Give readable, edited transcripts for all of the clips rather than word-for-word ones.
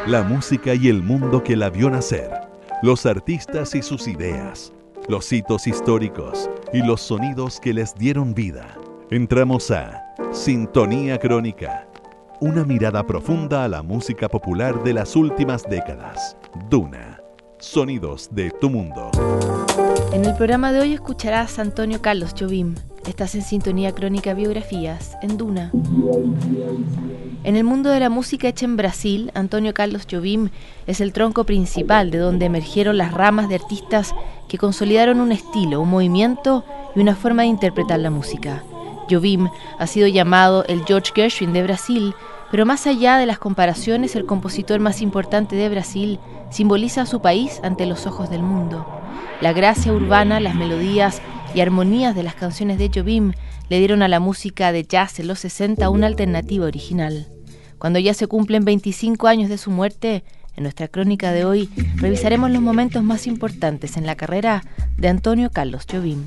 La música y el mundo que la vio nacer, los artistas y sus ideas, los hitos históricos y los sonidos que les dieron vida. Entramos a Sintonía Crónica, una mirada profunda a la música popular de las últimas décadas. Duna, sonidos de tu mundo. En el programa de hoy escucharás a Antonio Carlos Jobim. Estás en Sintonía Crónica Biografías, en Duna. En el mundo de la música hecha en Brasil, Antonio Carlos Jobim es el tronco principal de donde emergieron las ramas de artistas que consolidaron un estilo, un movimiento y una forma de interpretar la música. Jobim ha sido llamado el George Gershwin de Brasil, pero más allá de las comparaciones, el compositor más importante de Brasil simboliza a su país ante los ojos del mundo. La gracia urbana, las melodías y armonías de las canciones de Jobim le dieron a la música de jazz en los 60 una alternativa original. Cuando ya se cumplen 25 años de su muerte, en nuestra crónica de hoy revisaremos los momentos más importantes en la carrera de Antonio Carlos Jobim.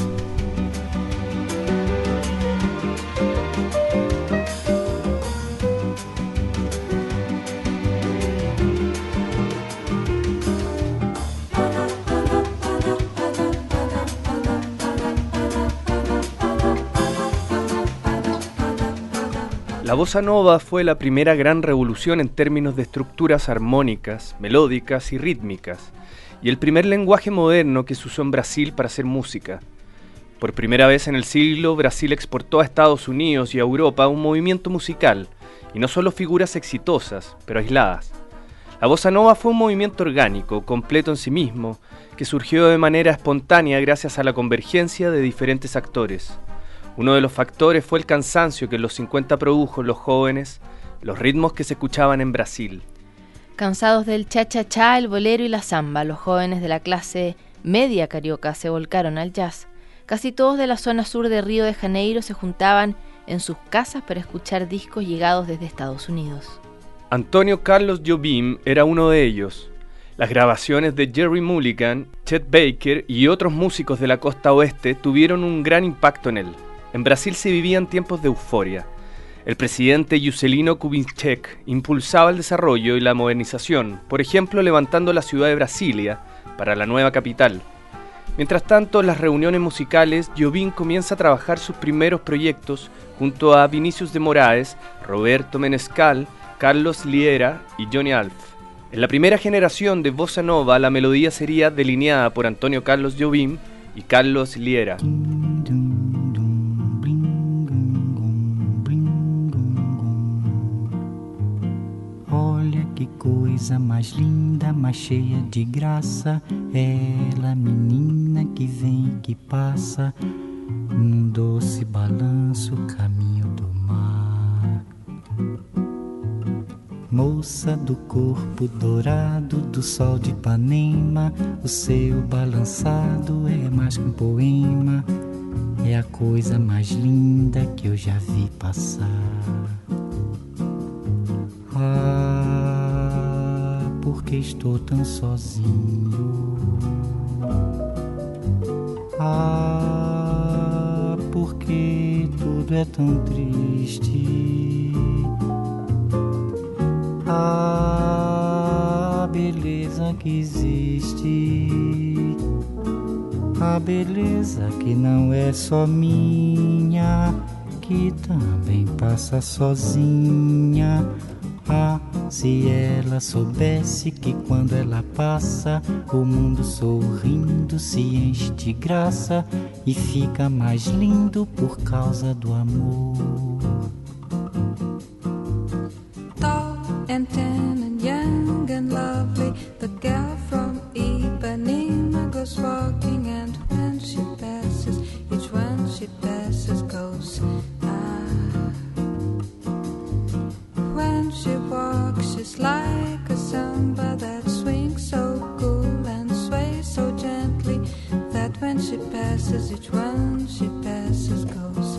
La bossa nova fue la primera gran revolución en términos de estructuras armónicas, melódicas y rítmicas, y el primer lenguaje moderno que se usó en Brasil para hacer música. Por primera vez en el siglo, Brasil exportó a Estados Unidos y a Europa un movimiento musical, y no solo figuras exitosas, pero aisladas. La bossa nova fue un movimiento orgánico, completo en sí mismo, que surgió de manera espontánea gracias a la convergencia de diferentes actores. Uno de los factores fue el cansancio que en los 50 produjo en los jóvenes, los ritmos que se escuchaban en Brasil. Cansados del cha-cha-cha, el bolero y la samba, los jóvenes de la clase media carioca se volcaron al jazz. Casi todos de la zona sur de Río de Janeiro se juntaban en sus casas para escuchar discos llegados desde Estados Unidos. Antonio Carlos Jobim era uno de ellos. Las grabaciones de Gerry Mulligan, Chet Baker y otros músicos de la costa oeste tuvieron un gran impacto en él. En Brasil se vivían tiempos de euforia. El presidente Juscelino Kubitschek impulsaba el desarrollo y la modernización, por ejemplo levantando la ciudad de Brasilia para la nueva capital. Mientras tanto, en las reuniones musicales, Jobim comienza a trabajar sus primeros proyectos junto a Vinícius de Moraes, Roberto Menescal, Carlos Liera y Johnny Alf. En la primera generación de bossa nova, la melodía sería delineada por Antonio Carlos Jobim y Carlos Liera. Olha que coisa mais linda, mais cheia de graça, ela menina que vem e que passa, num doce balanço, caminho do mar. Moça do corpo dourado do sol de Ipanema, o seu balançado é mais que um poema, é a coisa mais linda que eu já vi passar. Ah, porque estou tão sozinho. Ah, porque tudo é tão triste. Ah, beleza que existe. A beleza que não é só minha, que também passa sozinha. Ah, se ela soubesse que quando ela passa, o mundo sorrindo se enche de graça e fica mais lindo por causa do amor. Tall and tan and young and lovely, the girl from Ipanema goes walking, and when she passes, each one she passes goes. When she walks, she's like a samba that swings so cool and sways so gently, that when she passes, each one she passes goes.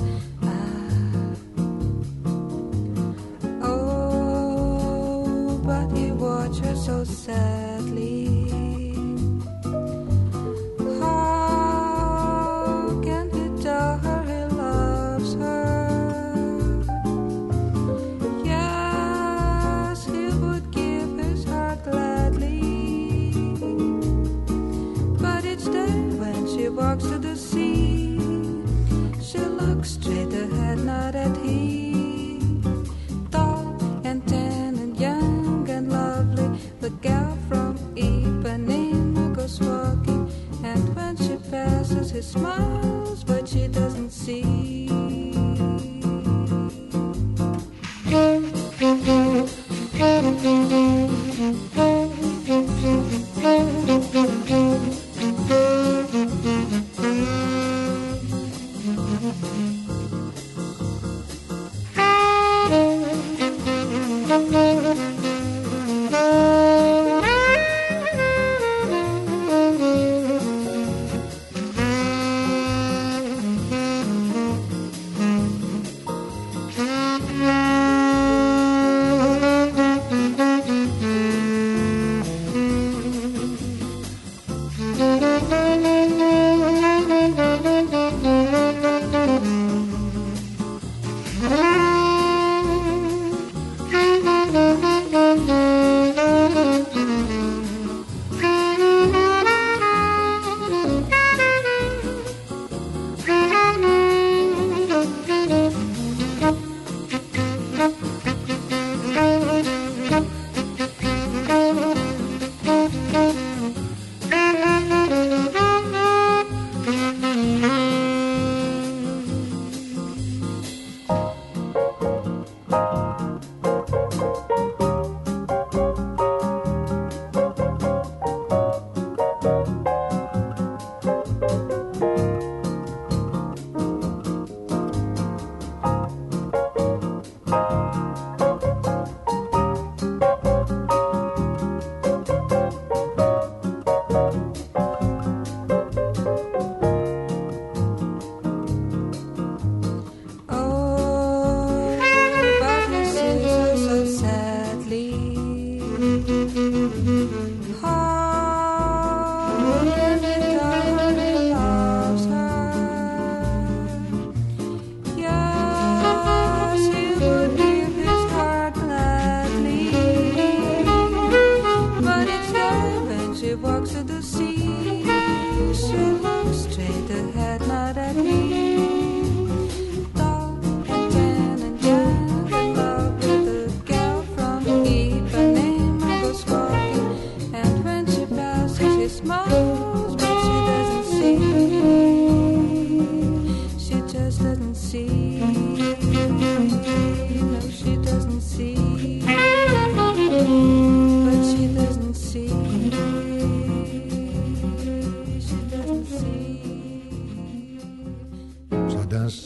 Oh, but he watched her so sadly. How can he tell her he loves her? Yes, he would give her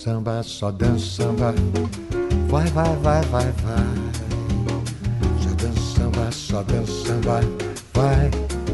samba, só dança samba. Vai, vai, vai, vai, vai. Só dança samba, só dança samba. Vai.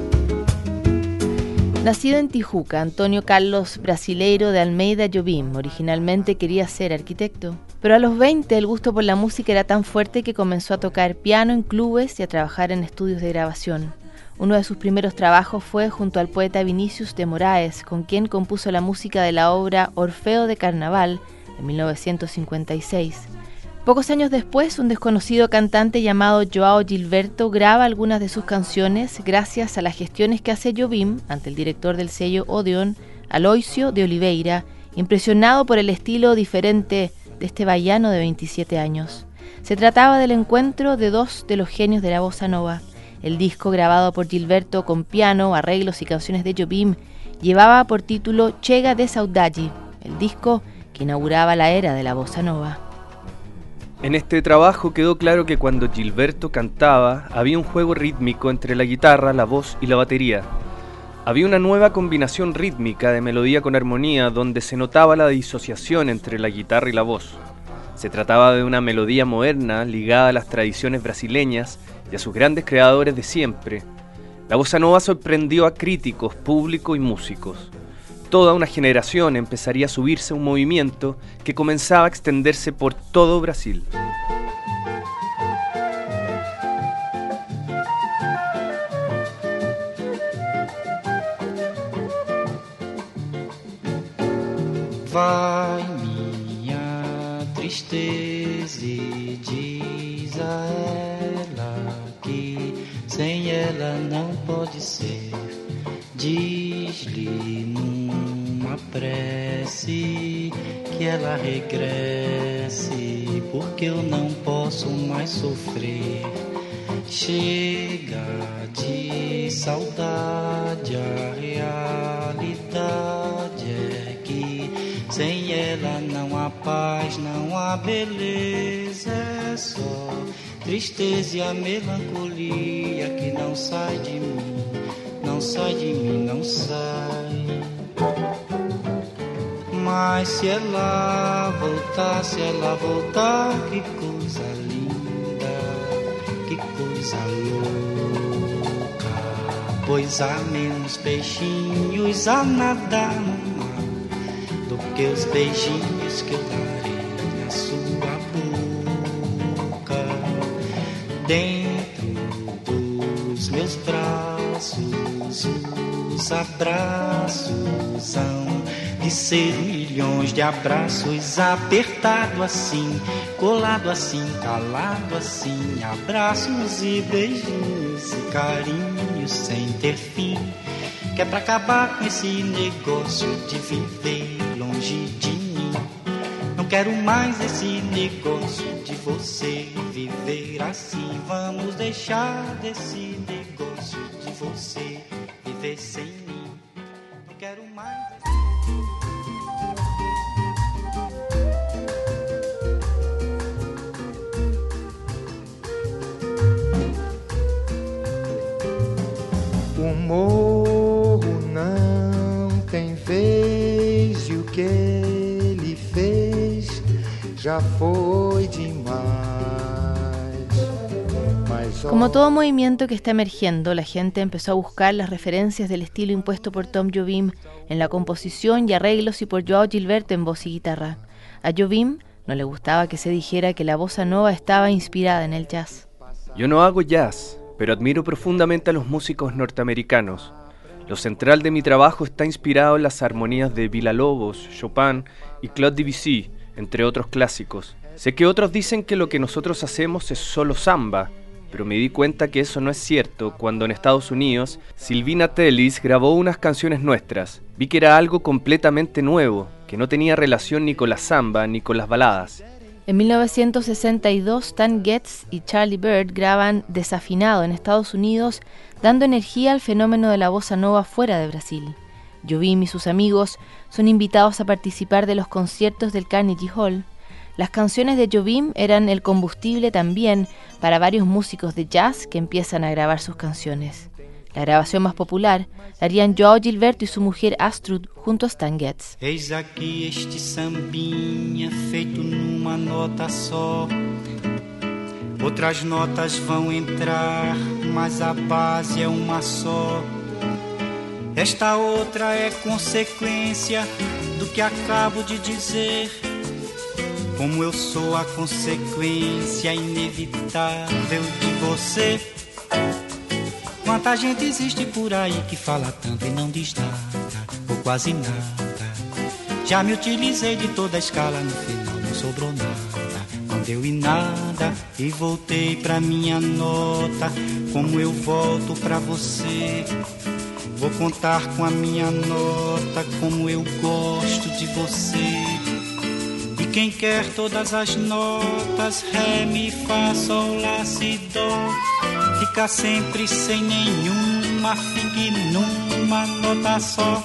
Nacido en Tijuca, Antonio Carlos Brasileiro de Almeida Jobim originalmente quería ser arquitecto, pero a los 20 el gusto por la música era tan fuerte que comenzó a tocar piano en clubes y a trabajar en estudios de grabación. Uno de sus primeros trabajos fue junto al poeta Vinícius de Moraes, con quien compuso la música de la obra Orfeo de Carnaval en 1956. Pocos años después, un desconocido cantante llamado Joao Gilberto graba algunas de sus canciones gracias a las gestiones que hace Jobim ante el director del sello Odeon, Aloysio de Oliveira, impresionado por el estilo diferente de este baiano de 27 años. Se trataba del encuentro de dos de los genios de la bossa nova. El disco, grabado por Gilberto con piano, arreglos y canciones de Jobim, llevaba por título Chega de Saudade, el disco que inauguraba la era de la bossa nova. En este trabajo quedó claro que cuando Gilberto cantaba, había un juego rítmico entre la guitarra, la voz y la batería. Había una nueva combinación rítmica de melodía con armonía donde se notaba la disociación entre la guitarra y la voz. Se trataba de una melodía moderna ligada a las tradiciones brasileñas y a sus grandes creadores de siempre. La bossa nova sorprendió a críticos, público y músicos. Toda una generación empezaría a subirse a un movimiento que comenzaba a extenderse por todo Brasil. Vai minha tristeza e diz a ela que sem ela não pode ser. Diz-lhe numa prece que ela regresse, porque eu não posso mais sofrer. Chega de saudade, a realidade é que sem ela não há paz, não há beleza, é só tristeza e a melancolia que não sai de mim. Não sai de mim, não sai. Mas se ela voltar, que coisa linda, que coisa louca. Pois há menos peixinhos a nadar no mar do que os beijinhos que eu darei na sua boca. Dentro dos meus braços, os abraços hão de ser milhões de abraços, apertado assim, colado assim, calado assim, abraços e beijinhos e carinhos sem ter fim, que é pra acabar com esse negócio de viver longe de mim. Não quero mais esse negócio de você viver assim. Vamos deixar desse negócio de você viver sem mim. Não quero mais. O morro não tem vez e o que ele fez já foi demais. Como todo movimiento que está emergiendo, la gente empezó a buscar las referencias del estilo impuesto por Tom Jobim en la composición y arreglos y por Joao Gilberto en voz y guitarra. A Jobim no le gustaba que se dijera que la bossa nova estaba inspirada en el jazz. Yo no hago jazz, pero admiro profundamente a los músicos norteamericanos. Lo central de mi trabajo está inspirado en las armonías de Villa-Lobos, Chopin y Claude Debussy, entre otros clásicos. Sé que otros dicen que lo que nosotros hacemos es solo samba, pero me di cuenta que eso no es cierto cuando en Estados Unidos Silvina Tellis grabó unas canciones nuestras. Vi que era algo completamente nuevo, que no tenía relación ni con la samba ni con las baladas. En 1962, Stan Getz y Charlie Byrd graban Desafinado en Estados Unidos, dando energía al fenómeno de la bossa nova fuera de Brasil. Jobim y sus amigos son invitados a participar de los conciertos del Carnegie Hall. Las canciones de Jobim eran el combustible también para varios músicos de jazz que empiezan a grabar sus canciones. La grabación más popular la harían João Gilberto y su mujer Astrud junto a Stan Getz. Eis aqui este sambinha feito numa nota só. Outras notas vão entrar, mas a base é uma só. Esta outra é consequência do que acabo de dizer. Como eu sou a consequência inevitável de você. Quanta gente existe por aí que fala tanto e não diz nada, ou quase nada. Já me utilizei de toda a escala, no final não sobrou nada. Não deu em nada e voltei pra minha nota. Como eu volto pra você, vou contar com a minha nota como eu gosto de você. E quem quer todas as notas, ré, mi, fá, sol, lá, si, dó, fica sempre sem nenhuma, fique numa nota só.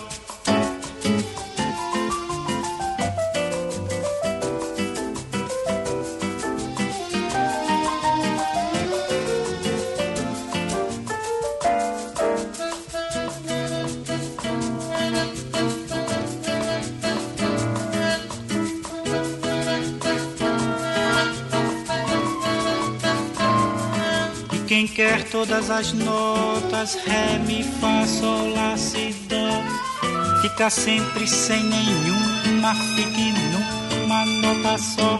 Quem quer todas as notas, ré, mi, fá, sol, lá, si, dó, fica sempre sem nenhuma, fique numa nota só.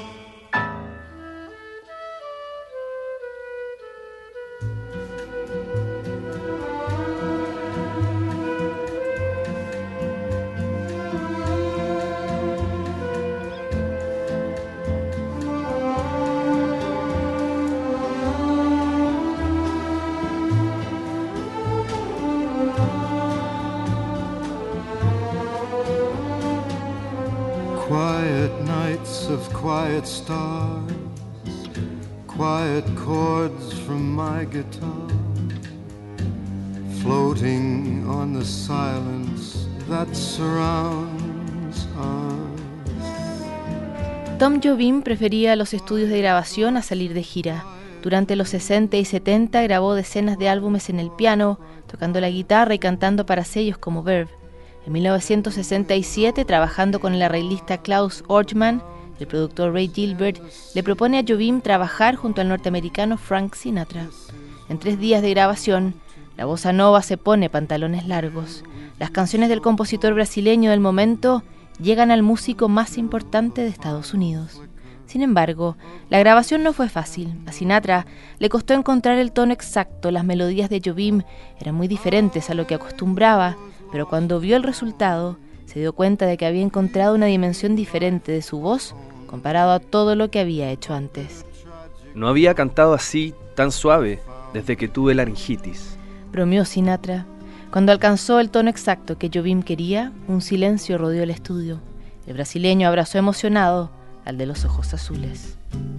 Quiet nights of quiet stars, quiet chords from my guitar, floating on the silence that surrounds us. Tom Jobim prefería los estudios de grabación a salir de gira. Durante los 60 y 70 grabó decenas de álbumes en el piano, tocando la guitarra y cantando para sellos como Verve. En 1967, trabajando con el arreglista Klaus Ortmann, el productor Ray Gilbert le propone a Jobim trabajar junto al norteamericano Frank Sinatra. En 3 días de grabación, la bossa nova se pone pantalones largos. Las canciones del compositor brasileño del momento llegan al músico más importante de Estados Unidos. Sin embargo, la grabación no fue fácil. A Sinatra le costó encontrar el tono exacto. Las melodías de Jobim eran muy diferentes a lo que acostumbraba, pero cuando vio el resultado, se dio cuenta de que había encontrado una dimensión diferente de su voz comparado a todo lo que había hecho antes. No había cantado así, tan suave, desde que tuve laringitis. Bromeó Sinatra. Cuando alcanzó el tono exacto que Jobim quería, un silencio rodeó el estudio. El brasileño abrazó emocionado al de los ojos azules.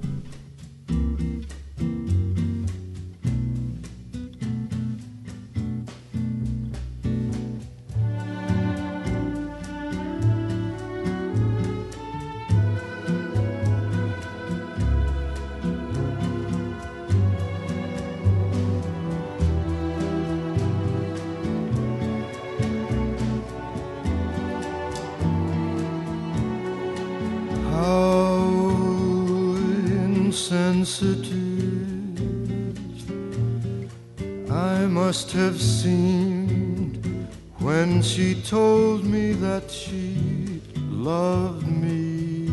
Sensitive, I must have seemed when she told me that she loved me.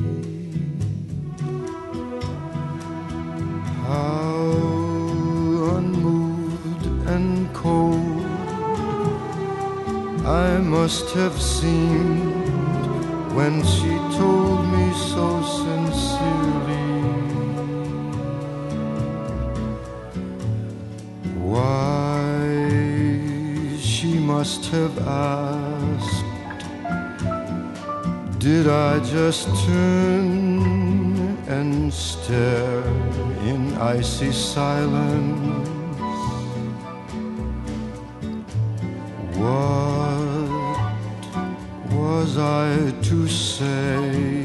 How unmoved and cold I must have seemed when she told me so sincerely. Why, she must have asked, did I just turn and stare in icy silence? What was I to say?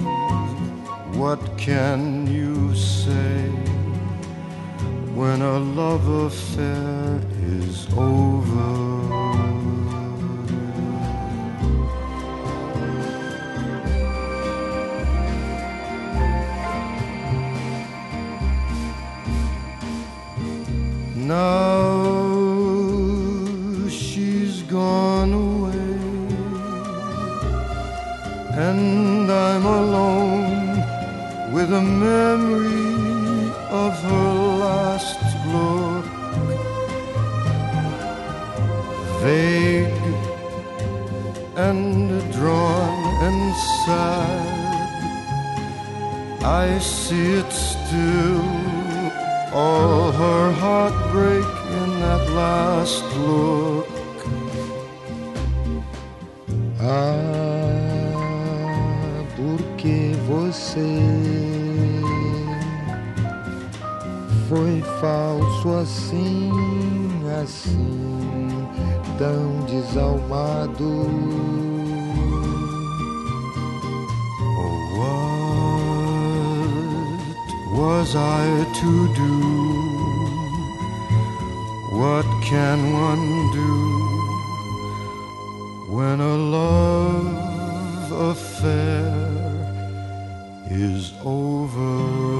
What can you say when a love affair is over. Now she's gone away, and I'm alone with a memory of her last look. Vague and drawn and sad, I see it still, all her heartbreak in that last look. Ah, porque você foi falso assim, assim, tão desalmado. Oh, what was I to do? What can one do when a love affair is over?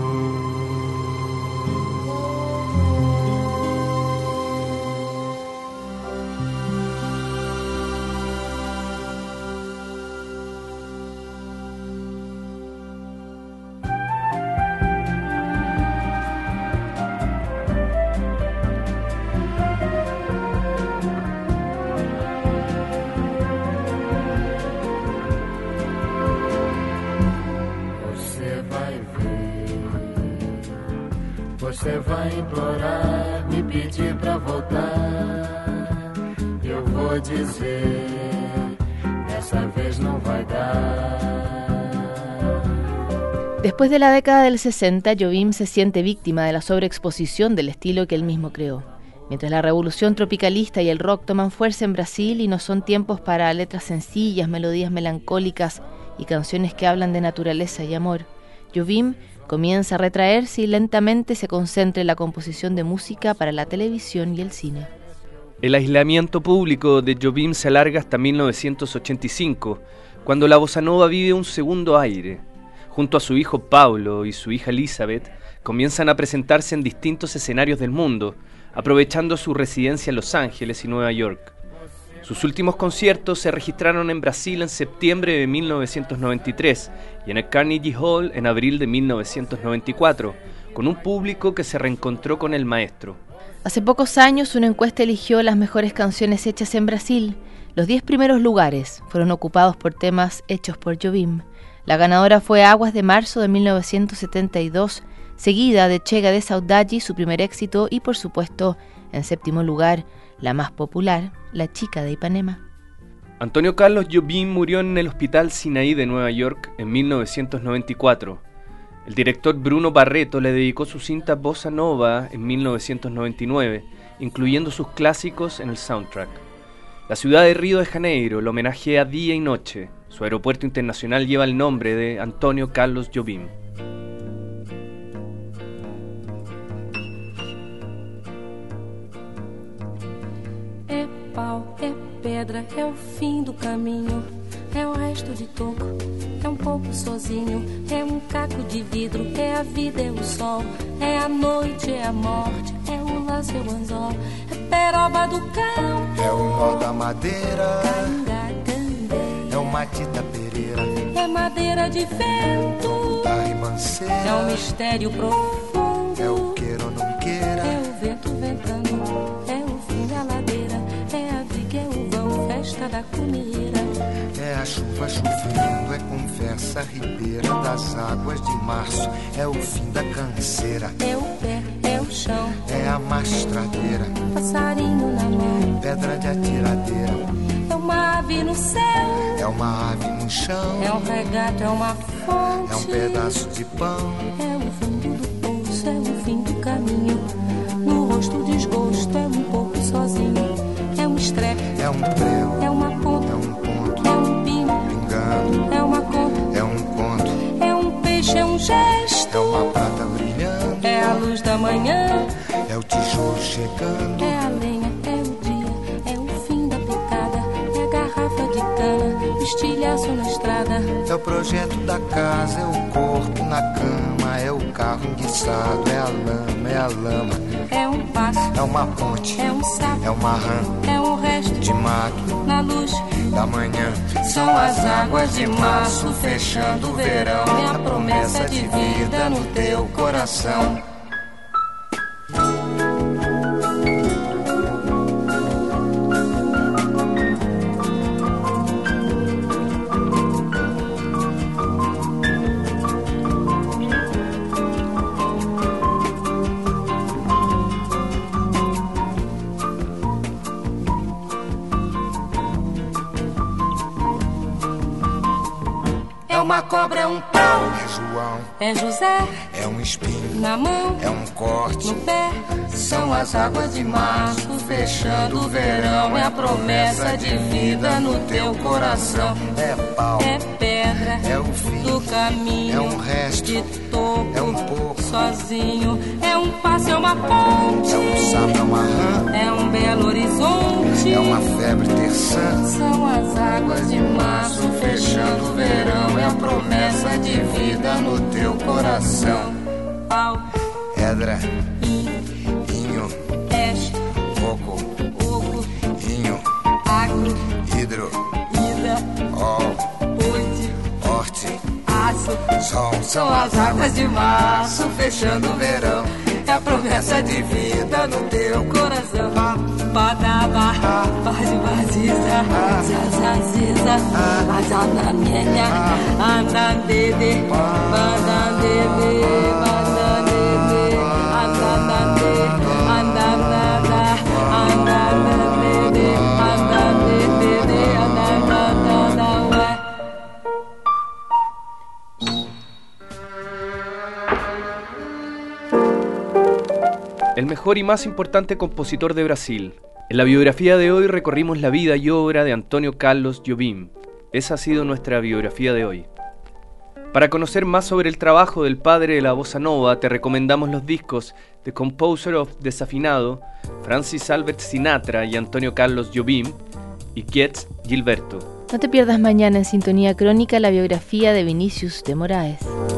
Você vai implorar, me pedir pra voltar. Eu vou dizer, dessa vez não vai dar. Después de la década del 60, Jobim se siente víctima de la sobreexposición del estilo que él mismo creó. Mientras la revolución tropicalista y el rock toman fuerza en Brasil y no son tiempos para letras sencillas, melodías melancólicas y canciones que hablan de naturaleza y amor, Jobim comienza a retraerse y lentamente se concentra en la composición de música para la televisión y el cine. El aislamiento público de Jobim se alarga hasta 1985, cuando la bossa nova vive un segundo aire. Junto a su hijo Paulo y su hija Elizabeth, comienzan a presentarse en distintos escenarios del mundo, aprovechando su residencia en Los Ángeles y Nueva York. Sus últimos conciertos se registraron en Brasil en septiembre de 1993 y en el Carnegie Hall en abril de 1994, con un público que se reencontró con el maestro. Hace pocos años una encuesta eligió las mejores canciones hechas en Brasil. Los 10 primeros lugares fueron ocupados por temas hechos por Jobim. La ganadora fue Aguas de Marzo de 1972, seguida de Chega de Saudade, su primer éxito, y por supuesto, en séptimo lugar, la más popular, La Chica de Ipanema. Antonio Carlos Jobim murió en el Hospital Sinaí de Nueva York en 1994. El director Bruno Barreto le dedicó su cinta Bossa Nova en 1999, incluyendo sus clásicos en el soundtrack. La ciudad de Río de Janeiro lo homenajea día y noche. Su aeropuerto internacional lleva el nombre de Antonio Carlos Jobim. É pau, é pedra, é o fim do caminho, é o resto de toco, é pouco sozinho, é caco de vidro, é a vida, é o sol, é a noite, é a morte, é o laço, é o anzol, é peroba do cão, é o nó da madeira, é o Matita Pereira, é madeira de vento, da ribanceira, é um mistério profundo, é o queira ou não queira, é o vento ventando, é o fim da ladeira, é a viga, é o vão, festa da comida, é a chuva chovendo, é conversa ribeira das águas de março, é o fim da canseira, é o pé, é o chão, é a mastradeira, passarinho na mão, pedra de atiradeira, é uma ave no céu, é uma ave no chão, é um regato, é uma fonte, é um pedaço de pão, é o fundo do poço, é o fim do caminho, no rosto desgosto, é pouco sozinho, é estrepe, é prego, é uma ponta, é ponto, é pino, pingando, é uma conta, é conto, é peixe, é gesto, é uma prata brilhando, é a luz da manhã, é o tijolo cachorro chegando. É a lenha, é o dia, é o fim da picada. É a garrafa de cana, o estilhaço na estrada. É o projeto da casa, é o corpo na cama. É o carro enguiçado, é a lama. É um passo, É uma ponte, é um sapo, é uma rã é um resto de máquina na luz. da manhã. São as águas de março fechando o verão. É a promessa de vida no teu coração. É uma cobra, é um pau, É João, é José é um espinho, na mão, é um corte. no pé. São as águas de março Fechando o verão, é a promessa de vida no teu coração. É pau, É pedra é o fim, do caminho, é um resto, de topo, é um pouco, sozinho. É um passo, é uma ponte, é um sapo, é uma rã, é um belo horizonte. é uma febre terçã. São as águas de março fechando o verão. É a promessa de vida no teu coração. Pau, Edra, in, inho, peixe, coco, oco, inho, agro, hidro, ida, ol, ponte, horte, aço. sol. São as águas de março fechando o verão. É a promessa de vida no teu coração. Badaba, baziza, zazaziza, azanamenya, andandede, bandandede, bandandede, andandande, andandada, andandandede, andandede, andandada, ué. El mejor y más importante compositor de Brasil. En la biografía de hoy recorrimos la vida y obra de Antônio Carlos Jobim. Esa ha sido nuestra biografía de hoy. Para conocer más sobre el trabajo del padre de la bossa nova, te recomendamos los discos The Composer of Desafinado, Francis Albert Sinatra y Antônio Carlos Jobim, y Keats Gilberto. No te pierdas mañana en Sintonía Crónica la biografía de Vinícius de Moraes.